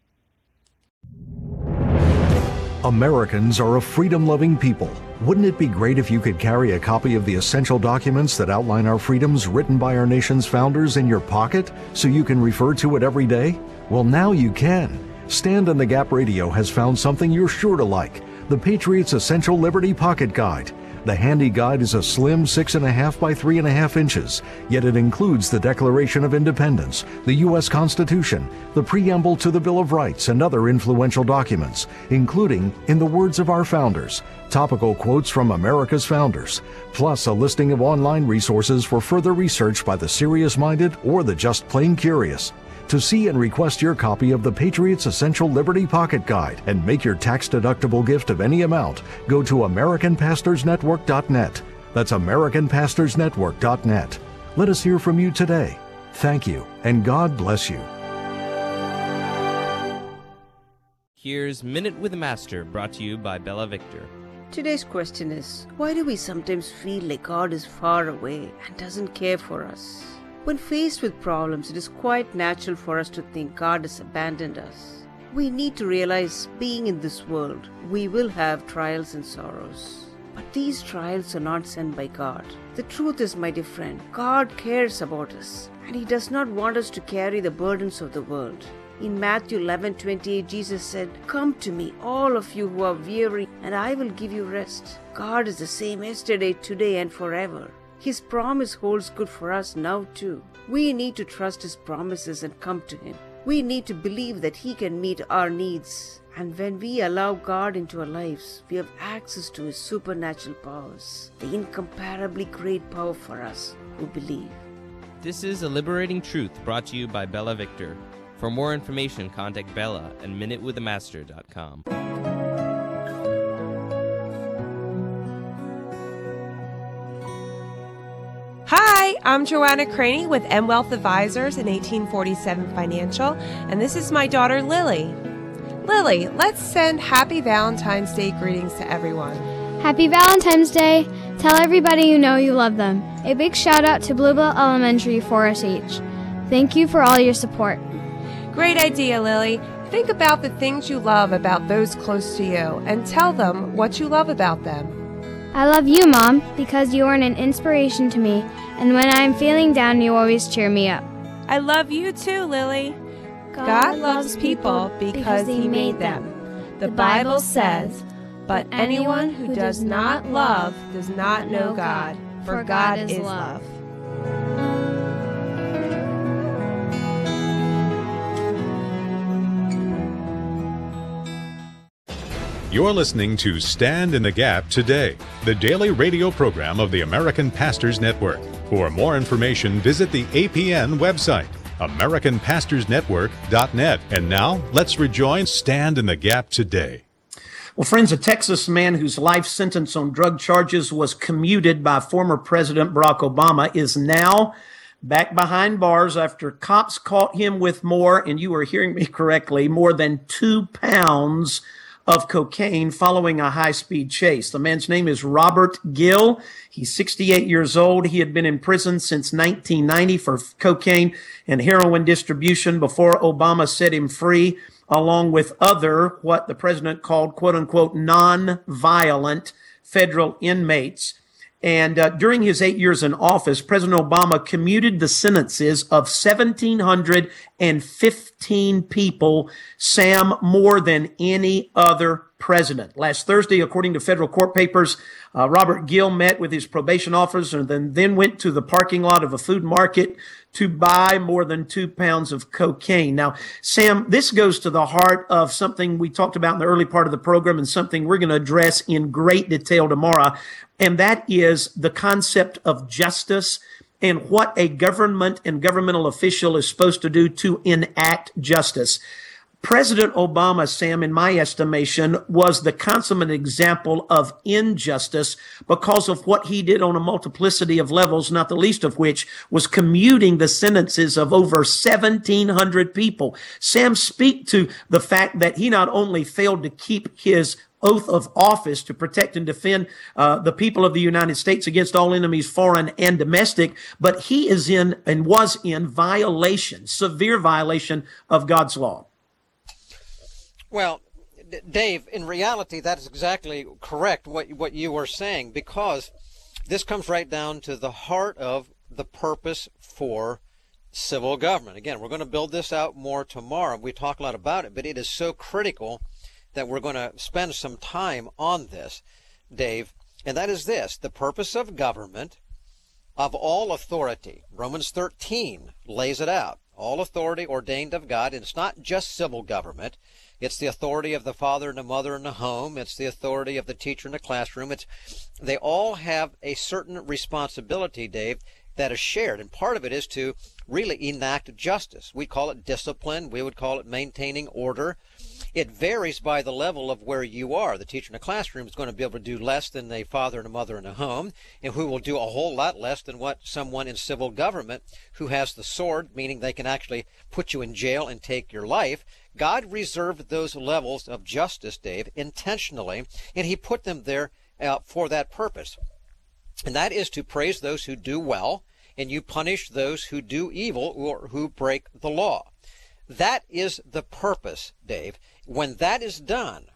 [SPEAKER 4] Americans are a freedom-loving people. Wouldn't it be great if you could carry a copy of the essential documents that outline our freedoms written by our nation's founders in your pocket so you can refer to it every day? Well, now you can. Stand in the Gap Radio has found something you're sure to like, the Patriot's Essential Liberty Pocket Guide. The handy guide is a slim six and a half by three and a half inches, yet it includes the Declaration of Independence, the U S Constitution, the preamble to the Bill of Rights, and other influential documents, including, in the words of our founders, topical quotes from America's founders, plus a listing of online resources for further research by the serious-minded or the just plain curious. To see and request your copy of the Patriot's Essential Liberty Pocket Guide and make your tax-deductible gift of any amount, go to american pastors network dot net. That's american pastors network dot net. Let us hear from you today. Thank you, and God bless you.
[SPEAKER 15] Here's Minute with the Master, brought to you by Bella Victor.
[SPEAKER 16] Today's question is, why do we sometimes feel like God is far away and doesn't care for us? When faced with problems, it is quite natural for us to think God has abandoned us. We need to realize, being in this world, we will have trials and sorrows. But these trials are not sent by God. The truth is, my dear friend, God cares about us, and He does not want us to carry the burdens of the world. In Matthew eleven twenty-eight, Jesus said, "Come to me, all of you who are weary, and I will give you rest." God is the same yesterday, today, and forever. His promise holds good for us now too. We need to trust His promises and come to Him. We need to believe that He can meet our needs. And when we allow God into our lives, we have access to His supernatural powers, the incomparably great power for us who believe.
[SPEAKER 15] This is A Liberating Truth, brought to you by Bella Victor. For more information, contact Bella at minute with the master dot com.
[SPEAKER 17] Hi, I'm Joanna Craney with M Wealth Advisors and eighteen forty-seven Financial, and this is my daughter Lily. Lily, let's send happy Valentine's Day greetings to everyone.
[SPEAKER 18] Happy Valentine's Day! Tell everybody you know you love them. A big shout out to Bluebell Elementary for us each. Thank you for all your support.
[SPEAKER 17] Great idea, Lily. Think about the things you love about those close to you and tell them what you love about them.
[SPEAKER 18] I love you, Mom, because you are an inspiration to me, and when I'm feeling down, you always cheer me up.
[SPEAKER 17] I love you too, Lily. God, God loves people because He made them. The Bible says, "But anyone who does not love does not know God, for God is love."
[SPEAKER 1] You're listening to Stand in the Gap Today, the daily radio program of the American Pastors Network. For more information, visit the A P N website, American Pastors Network dot net. And now, let's rejoin Stand in the Gap today.
[SPEAKER 2] Well, friends, a Texas man whose life sentence on drug charges was commuted by former President Barack Obama is now back behind bars after cops caught him with more, and you are hearing me correctly, more than two pounds of cocaine following a high-speed chase. The man's name is Robert Gill. He's sixty-eight years old. He had been in prison since nineteen ninety for cocaine and heroin distribution before Obama set him free, along with other, what the president called, quote-unquote, non-violent federal inmates. And uh, during his eight years in office, President Obama commuted the sentences of one thousand seven hundred fifteen people, Sam, more than any other president. Last Thursday, according to federal court papers, uh, Robert Gill met with his probation officer and then, then went to the parking lot of a food market to buy more than two pounds of cocaine. Now, Sam, this goes to the heart of something we talked about in the early part of the program and something we're going to address in great detail tomorrow, and that is the concept of justice and what a government and governmental official is supposed to do to enact justice. President Obama, Sam, in my estimation, was the consummate example of injustice because of what he did on a multiplicity of levels, not the least of which was commuting the sentences of over seventeen hundred people. Sam, speak to the fact that he not only failed to keep his oath of office to protect and defend uh, the people of the United States against all enemies, foreign and domestic, but he is in and was in violation, severe violation of God's law.
[SPEAKER 3] Well, D- Dave, in reality, that is exactly correct, what, what you were saying, because this comes right down to the heart of the purpose for civil government. Again, we're going to build this out more tomorrow. We talk a lot about it, but it is so critical that we're going to spend some time on this, Dave, and that is this: the purpose of government, of all authority. Romans thirteen lays it out. All authority ordained of God, and it's not just civil government. It's the authority of the father and the mother in the home. It's the authority of the teacher in the classroom. It's, they all have a certain responsibility, Dave, that is shared. And part of it is to really enact justice. We call it discipline. We would call it maintaining order. It varies by the level of where you are. The teacher in the classroom is going to be able to do less than the father and a mother in a home, and who will do a whole lot less than what someone in civil government who has the sword, meaning they can actually put you in jail and take your life. God reserved those levels of justice, Dave, intentionally, and he put them there uh, for that purpose. And that is to praise those who do well, and you punish those who do evil or who break the law. That is the purpose, Dave. When that is done,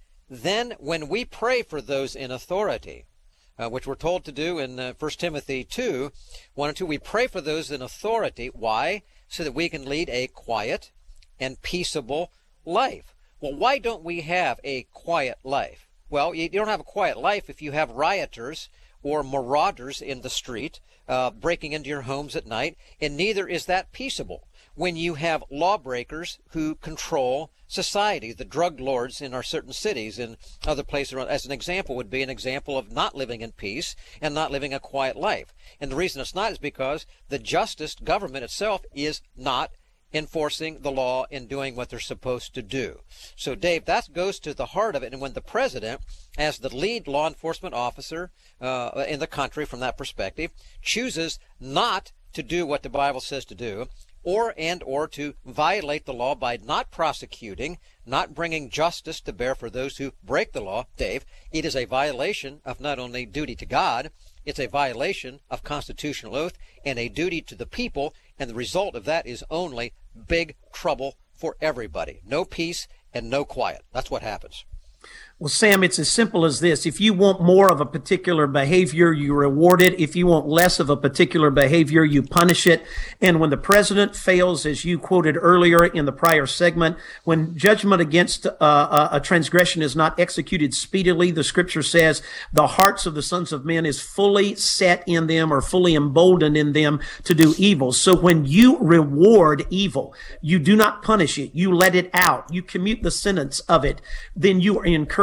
[SPEAKER 3] then when we pray for those in authority, uh, which we're told to do in uh, First Timothy two, one and two, we pray for those in authority. Why? So that we can lead a quiet and peaceable life. Well, why don't we have a quiet life? Well, you don't have a quiet life if you have rioters or marauders in the street uh, breaking into your homes at night, and neither is that peaceable when you have lawbreakers who control society, the drug lords in our certain cities and other places around. As an example would be an example of not living in peace and not living a quiet life. And the reason it's not is because the justice government itself is not enforcing the law and doing what they're supposed to do. So, Dave, that goes to the heart of it. And when the president, as the lead law enforcement officer uh, in the country from that perspective, chooses not to do what the Bible says to do, or and or to violate the law by not prosecuting, not bringing justice to bear for those who break the law, Dave, it is a violation of not only duty to God, it's a violation of constitutional oath and a duty to the people, and the result of that is only big trouble for everybody. No peace and no quiet. That's what happens.
[SPEAKER 2] Well, Sam, it's as simple as this. If you want more of a particular behavior, you reward it. If you want less of a particular behavior, you punish it. And when the president fails, as you quoted earlier in the prior segment, when judgment against uh, a transgression is not executed speedily, the scripture says the hearts of the sons of men is fully set in them or fully emboldened in them to do evil. So when you reward evil, you do not punish it. You let it out. You commute the sentence of it. Then you are encouraged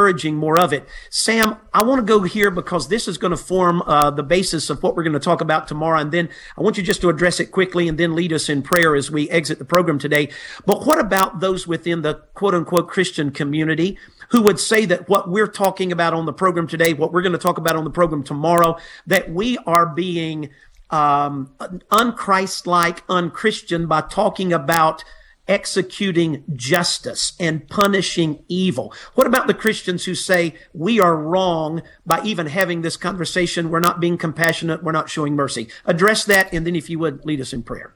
[SPEAKER 2] encouraging more of it. Sam, I want to go here because this is going to form uh, the basis of what we're going to talk about tomorrow. And then I want you just to address it quickly and then lead us in prayer as we exit the program today. But what about those within the quote unquote Christian community who would say that what we're talking about on the program today, what we're going to talk about on the program tomorrow, that we are being um, un-Christ-like, un-Christian by talking about executing justice and punishing evil? What about the Christians who say we are wrong by even having this conversation? We're not being compassionate. We're not showing mercy. Address that, and then if you would, lead us in prayer.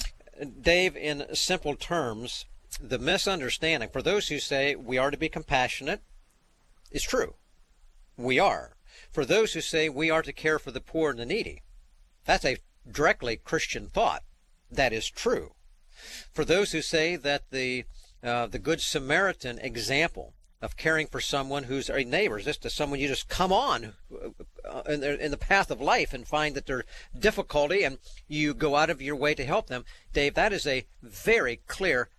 [SPEAKER 3] Dave, in simple terms, the misunderstanding for those who say we are to be compassionate is true. We are. For those who say we are to care for the poor and the needy, that's a directly Christian thought. That is true. For those who say that the uh, the Good Samaritan example of caring for someone who's a neighbor, just to someone you just come on uh, in, the, in the path of life and find that they're difficulty and you go out of your way to help them, Dave, that is a very clear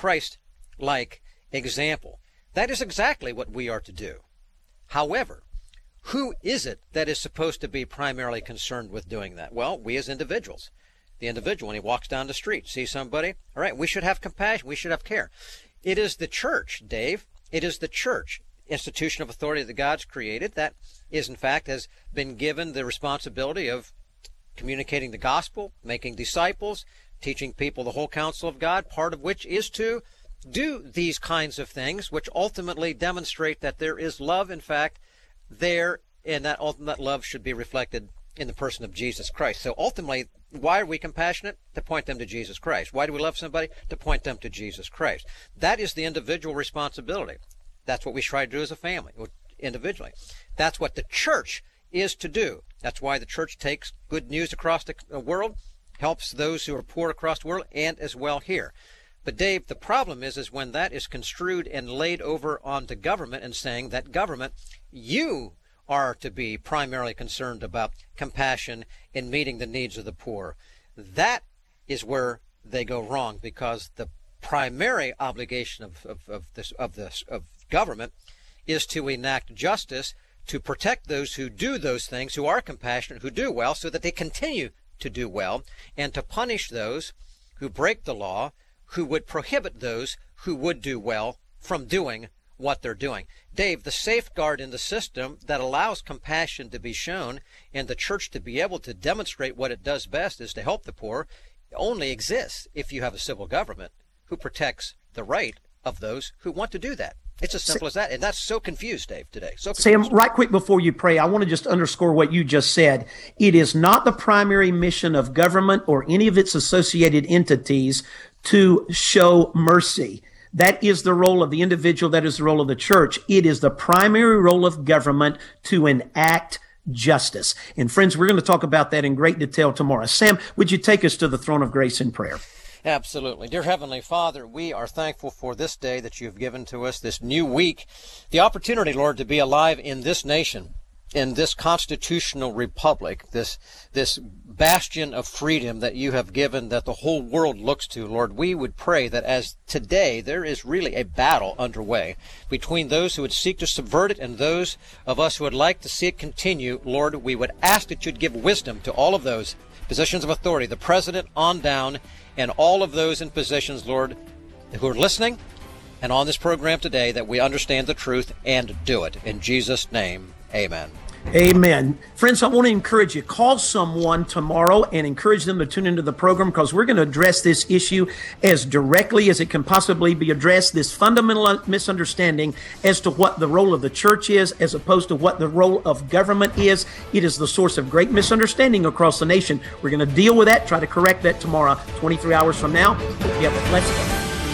[SPEAKER 3] Christ-like example. That is exactly what we are to do. However, who is it that is supposed to be primarily concerned with doing that? Well, we as individuals. The individual, when he walks down the street, sees somebody, all right, we should have compassion, we should have care. It is the church, Dave, it is the church, institution of authority that God's created, that is, in fact, has been given the responsibility of communicating the gospel, making disciples, teaching people the whole counsel of God, part of which is to do these kinds of things, which ultimately demonstrate that there is love, in fact, there, and that ultimate love should be reflected in the person of Jesus Christ. So ultimately, why are we compassionate? To point them to Jesus Christ. Why do we love somebody? To point them to Jesus Christ. That is the individual responsibility. That's what we try to do as a family, individually. That's what the church is to do. That's why the church takes good news across the world, helps those who are poor across the world, and as well here. But Dave, the problem is, is when that is construed and laid over onto government and saying that government, you are to be primarily concerned about compassion and meeting the needs of the poor. That is where they go wrong, because the primary obligation of, of, of this of this of government is to enact justice, to protect those who do those things, who are compassionate, who do well, so that they continue to do well, and to punish those who break the law, who would prohibit those who would do well from doing what they're doing. Dave, the safeguard in the system that allows compassion to be shown and the church to be able to demonstrate what it does best is to help the poor only exists if you have a civil government who protects the right of those who want to do that. It's as simple as that. And that's so confused, Dave, today. So confused.
[SPEAKER 2] Sam, right quick before you pray, I want to just underscore what you just said. It is not the primary mission of government or any of its associated entities to show mercy. That is the role of the individual. That is the role of the church. It is the primary role of government to enact justice. And friends, we're going to talk about that in great detail tomorrow. Sam, would you take us to the throne of grace in prayer?
[SPEAKER 3] Absolutely. Dear Heavenly Father, we are thankful for this day that you've given to us, this new week, the opportunity, Lord, to be alive in this nation, in this constitutional republic, this this bastion of freedom that you have given, that the whole world looks to. Lord, we would pray that as today there is really a battle underway between those who would seek to subvert it and those of us who would like to see it continue. Lord, we would ask that you'd give wisdom to all of those positions of authority, the president on down, and all of those in positions, Lord, who are listening and on this program today, that we understand the truth and do it. In Jesus' name, amen.
[SPEAKER 2] Amen. Friends, I want to encourage you. Call someone tomorrow and encourage them to tune into the program, because we're going to address this issue as directly as it can possibly be addressed, this fundamental misunderstanding as to what the role of the church is as opposed to what the role of government is. It is the source of great misunderstanding across the nation. We're going to deal with that, try to correct that tomorrow, twenty-three hours from now. Hope you have a blessed day.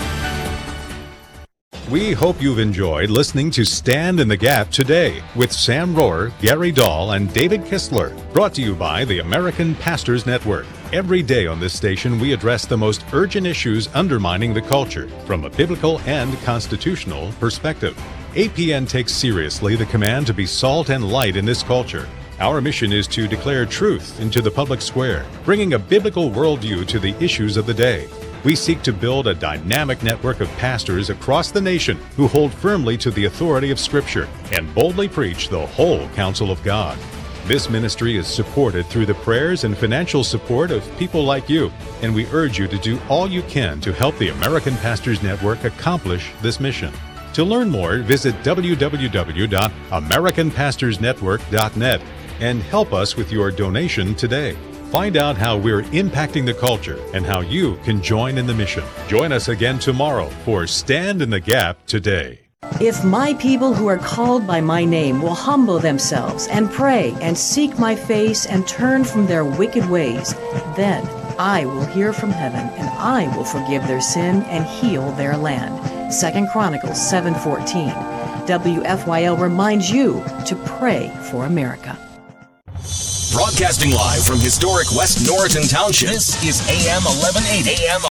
[SPEAKER 1] We hope you've enjoyed listening to Stand in the Gap today with Sam Rohrer, Gary Dahl, and David Kistler, brought to you by the American Pastors Network. Every day on this station, we address the most urgent issues undermining the culture from a biblical and constitutional perspective. A P N takes seriously the command to be salt and light in this culture. Our mission is to declare truth into the public square, bringing a biblical worldview to the issues of the day. We seek to build a dynamic network of pastors across the nation who hold firmly to the authority of Scripture and boldly preach the whole counsel of God. This ministry is supported through the prayers and financial support of people like you, and we urge you to do all you can to help the American Pastors Network accomplish this mission. To learn more, visit w w w dot american pastors network dot net and help us with your donation today. Find out how we're impacting the culture and how you can join in the mission. Join us again tomorrow for Stand in the Gap Today.
[SPEAKER 7] If my people who are called by my name will humble themselves and pray and seek my face and turn from their wicked ways, then I will hear from heaven and I will forgive their sin and heal their land. Second Chronicles seven fourteen. W F Y L reminds you to pray for America.
[SPEAKER 19] Broadcasting live from historic West Norriton Township, this is A M eleven eighty. A M